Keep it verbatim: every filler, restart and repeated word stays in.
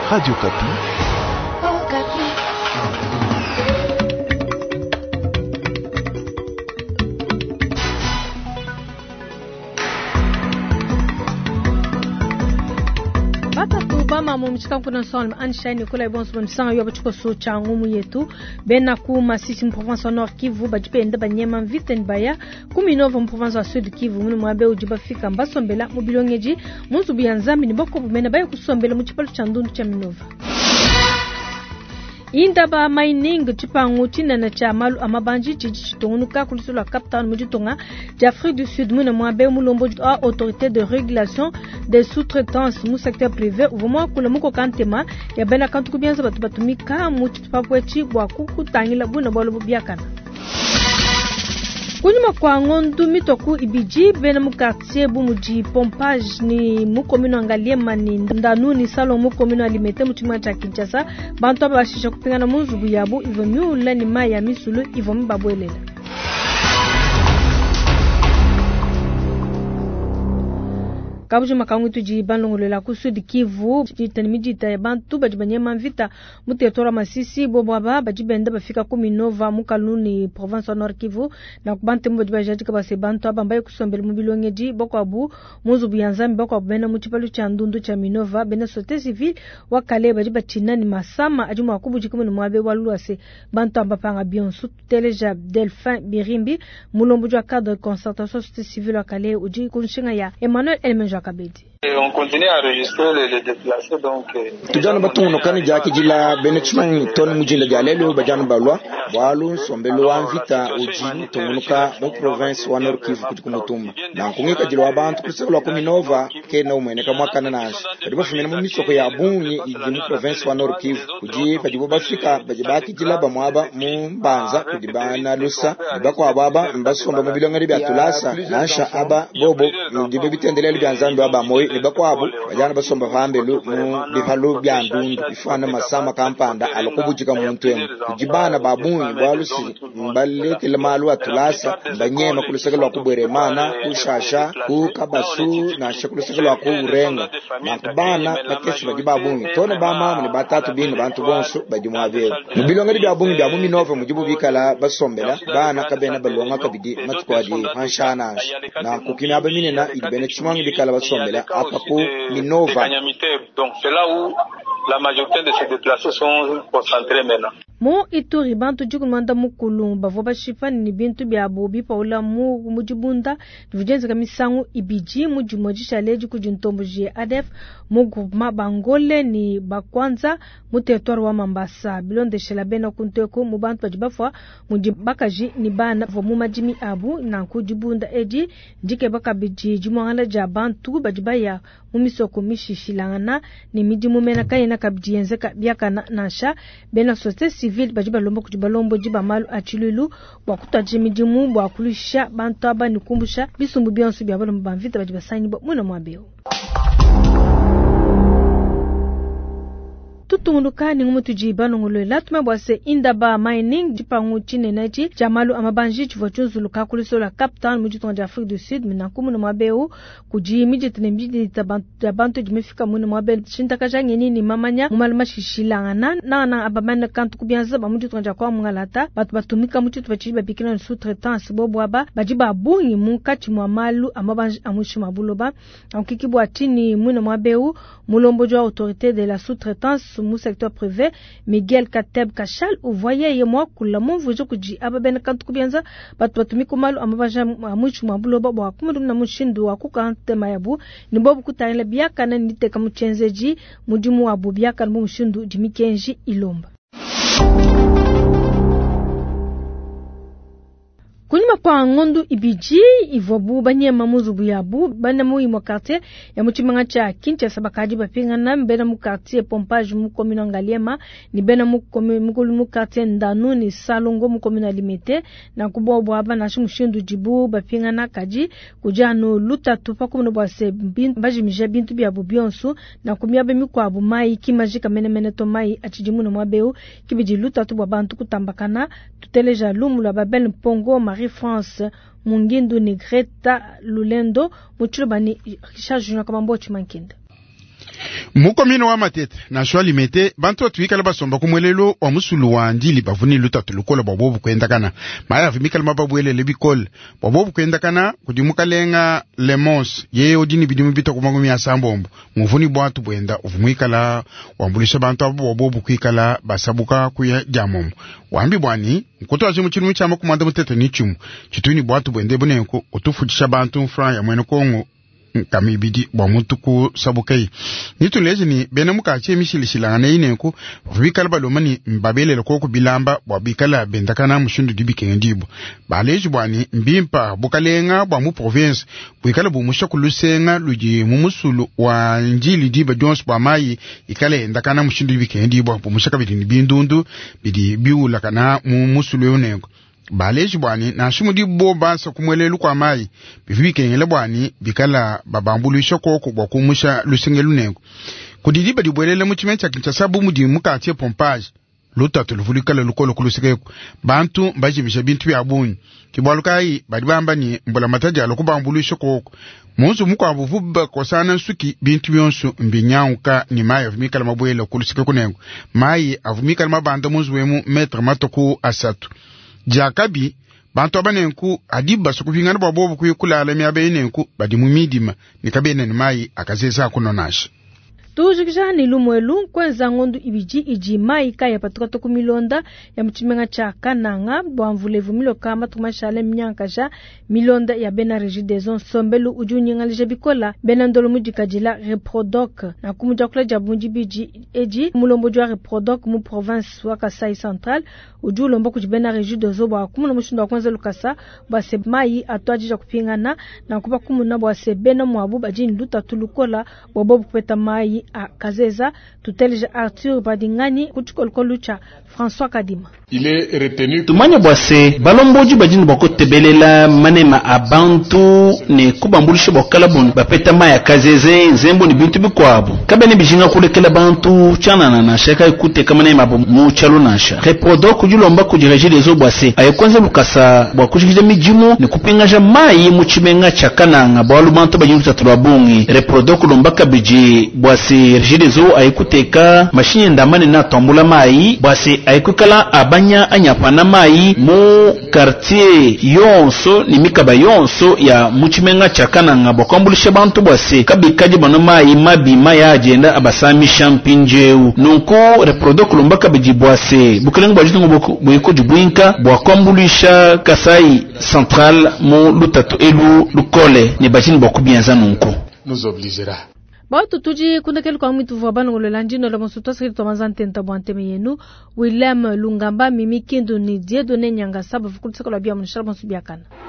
Radio Kapi. Oh, Kapi. Mama mumchika kuna son anshine kula bonso msanga yoba chiko so changu mu yetu bena ku masisi province nord Kivu bajipenda banyema viten baya kumi nova province sud Kivu mu mwabe ujiba fika mbasombela mu bilongeji muzu byanzami ni boko bumena baya kusombela mu chipalu cha ndundu cha minova Indaba mining chipangu chinana cha malu amabanji chichitonuka kulisula captain mujitonga d'Afrique du Sud muna mwabe mulombo a autorité de régulation des sous-traitances mu secteur privé vraiment kula muko kantema ya bena kantu kubianza batu batumika mu chipapwechi bwa kukutangila buna bolo bubiakana Kunyuma kwa ngondu mitoku ibiji bena mu quartier bu muji pompage ni mu commune Ngaliema ni ndanu ni salon mu commune alimete mu chima cha Kinshasa bantu abashisha kupingana mu zubu yabo ivonu la ni maya misulu ivomu babwelela Kabuji makangu tuji banlongolela ku Sud Kivu jitanimijita ya bantu bajibanyema mvita mutetora masisi bobaba bajibenda bafika kumi nova mukaluni province Nord Kivu na kubante mbajibajaji kabase bantu abambaye kusombele mubilongeji boko abu muzu buyanzami boko abena muchipalu cha ndundu cha Minova bena société civile wakale bajiba chinani masama ajumu wakubuji kumuni mwabe waluase bantu ambapanga bionsu teleja Delphin Birimbi mulombujo cadre de concertation société civile wakale uji kunshinga ya Emmanuel Elmenjo On continue à enregistrer les, les déplacés donc tujana batuno kani jaki jila benechman ton mujinda jalelo bajana balwa walu sombelo anvita uji tumunuka mu province wa Nord Kivu kutumutumba na kungika jilo abantu kusebula kumi nova kena umweneka mwaka nanaje badiba fumena mu misoko ya bunyi mu province wa Nord Kivu uji badiba bafika bajibaki jila bamwaba mu mbanza kudibana lusa bako ababa mbasomba mu bilongari bya tulasa nasha aba bobo ndibe bitendelele byanzambi baba moyi nibakwabo bajana basomba vambelu mu bihalu bya ndundu ifana masama kampanda alokubujika muntu emu kujibana babunyi balusi mbaleke lemalu atulasa banyema kulisekelwa kubweremana kushasha kukabasu na shakulusekelwa kurenga na kubana bakesi bajibabunyi tone bama ni batatu bino bantu bonso bajimwabero mubilongeri bya bunyi bya mumi nova mujibu bikala basombela bana kabena balonga kabidi matkwadi hanshana na kukina abamine na ibene chimwangi bikala basombela Minova. Donc c'est là où la majorité de ces déplacés sont concentrés maintenant. Mo ituri bantu jukumanda mukulu bavoba shifani ni bintu bya bobi paula mu mujibunda divijenza kamisangu ibiji mujimojisha leji kujintomboje A D F mu groupement bangole ni bakwanza mu territoire wa Mambasa bilonde shelabena kunteko mu bantu bajibafwa mujibakaji ni bana vomu majimi abu na kujibunda eji jike baka biji jimwangala ja bantu bajibaya mu misoko mishishilangana ni miji mumena kayena kabjiyenze byakana nasha bena société civile bajiba lombo kujiba lombo jiba malu achilulu wakutaje mijimu bwa kulisha bantu aba nikumbusha bisumbu byansu bya balo mbamvita bajiba sanyi bo muna mwabeo tutungulukani ngumu tujiba nongolo latuma bwase indaba mining jipangu chine naji jamalu amabanji chivochunzulu kakulisola captain mujitonga d'Afrique du Sud minakumu na mwabeu kuji mijitene mijita bantu jimefika muna mwabeu chintakaja ngenini mamanya mumaluma shishilangana na na abamana kantu kubianza bamujitonga kwa mungalata batu batumika mujitu bachiba bikina sous-traitance bobwaba bajiba bunyi munkati mwamalu amabanji amushuma buloba ankikibwa chini muna mwabeu mulombojo autorité de la sous-traitance mu secteur privé Miguel Kateb Kachal uvoye ye mwa kula mvujo kuji ababena kantu kubianza batu batumika malu amabaja amuchu mabuloba bwa kumudum na mushindu wa kukante mayabu ni bobu kutayela biakana niteka muchenzeji mudimu wa bubiaka mu mushindu jimikenji Ilomba Kunyuma kwa ngondu ibiji ivobu banyema muzubu yabu bana mu imo quartier ya muchimanga cha Kinshasa bakaji bapingana mbena mu quartier pompage mu commune Ngaliema ni bena mu mu quartier ndanu ni salongo mu commune limite na kubobwa aba na shimushindu jibu bapingana kaji kujano luta tupa kumno bwase bintu baji mije bintu bya bubionsu na kumya be mikwabu mai kimajika menemene to mai achijimu no mwabeu kibiji luta tu bantu kutambakana tuteleja lumu la babel pongo Marie-France Mungindu ni Greta Lulendo Muchulubani Richard Junior Kamambochi Mankinda Mukomino wa Matete na shwali mete bantu tuikala basomba kumwelelo wa musulu wa ndili bavuni lutatu lukola babobu kwendakana maya vimikala mababwelele bikol babobu kwendakana kudimukalenga lemos ye odini bidimu bita kumagumi ya sambombo muvuni bwatu bwenda uvumwikala wambulisha bantu abo babobu kwikala basabuka kuya jamomo wambi bwani nkoto aje muchinu chama kumanda mutete nichumu chituni bwatu bwende bunenko otufutisha bantu mfra ya mwene kongo kamibidi bwa mutuku sabukai nituleze ni bena mukache mishilishila na inenko bikala balomani mbabele lokoko bilamba bwa bikala bendakana mushundu dibike ndibo baleji bwani mbimpa bukalenga bwa mu province bikala bumusha kulusenga luji mumusulu wa njili diba Jones bwa mai ikala endakana mushundu dibike ndibo bumusha kabidi bindundu bidi biula kana mumusulu yonenko baleji bwani na shumudi boba sa kumwelelu kwa mai bifike ngele bwani bikala babambulu shokoko bwa kumusha lusengelu nengo kudidiba dibwelele muchimencha kinchasabu mudi mukatie pompage lutatu luvulikala lukolo kulusekeko bantu mbajimisha bintu ya bunyi kibwalukai badibamba ni mbola mataja lokubambulu shokoko Monzo muko abuvuba kosana nsuki bintu byonso mbinyauka ni mai avumikala mabwele kulusekeko nengo mai avumikala mabanda monzo wemu metre matoko asatu Jakabi bantu abanenku adiba sokuvingana babobu kuyikula alami abenenku badimumidima nikabene ni mai akazeza kunonashi tujikishani lumwelu kwenza ngondu ibiji iji mai kaya patuka toku milonda ya mchimenga cha kananga bwamvulevu milo kama tukumashale mnyankasha milonda ya bena regidezon sombelu ujunyingalija bikola bena ndolo mujikajila reprodoc na kumujakula jabunji biji eji mulombo jwa reprodoc mu province wa Kasai Central uju lombo kujibena regidezo bwa kumuna mushundo wa kwanza lukasa bwase mai atuajija kupingana na kupa kumuna bwase bena mwabu bajini luta tulukola wabobu kupeta mai a Kazeza tutelija Arthur Badingani kuchukolu cha François Kadima. Il est retenu tumanya bwase balomboji bajini bako tebelela manema abantu ne kubambulisha bokala bon bapeta maya Kazeze nzembo ni bintu bikwabo kabene bijinga kulekela bantu chana na shaka ikute kama nema mu chalo nasha reprodo kujulomba kujirejeje zo bwase ayekonze lukasa bwa kujikije mijimu ne kupingaja mai mu chimenga chakananga bwalu bantu bajini tatulabungi reprodo kulomba kabiji bwase rejezo ayikuteka mashine ndamane na tombula mai bwase ayikukala abanya anyapana mai mu quartier yonso ni mikaba yonso ya muchimenga chakananga bokambulisha bantu bwase kabikaje bano mai mabi maya agenda abasami champinjeu nunko reprodo kulomba kabiji bwase bukelenga bwajitu ngo bwiko jubwinka bwakambulisha Kasai Central mu lutatu elu lukole ni bajini bokubianza nunko nous obligera Bautu tuji kundakelu kwa mwitu vwabana ngulolanjino la monsuto sikiri tomazante ntabuanteme yenu William Lungamba mimi kindu ni diedo ne nyanga saba fukuliseko la biya mnishara monsu biya kana.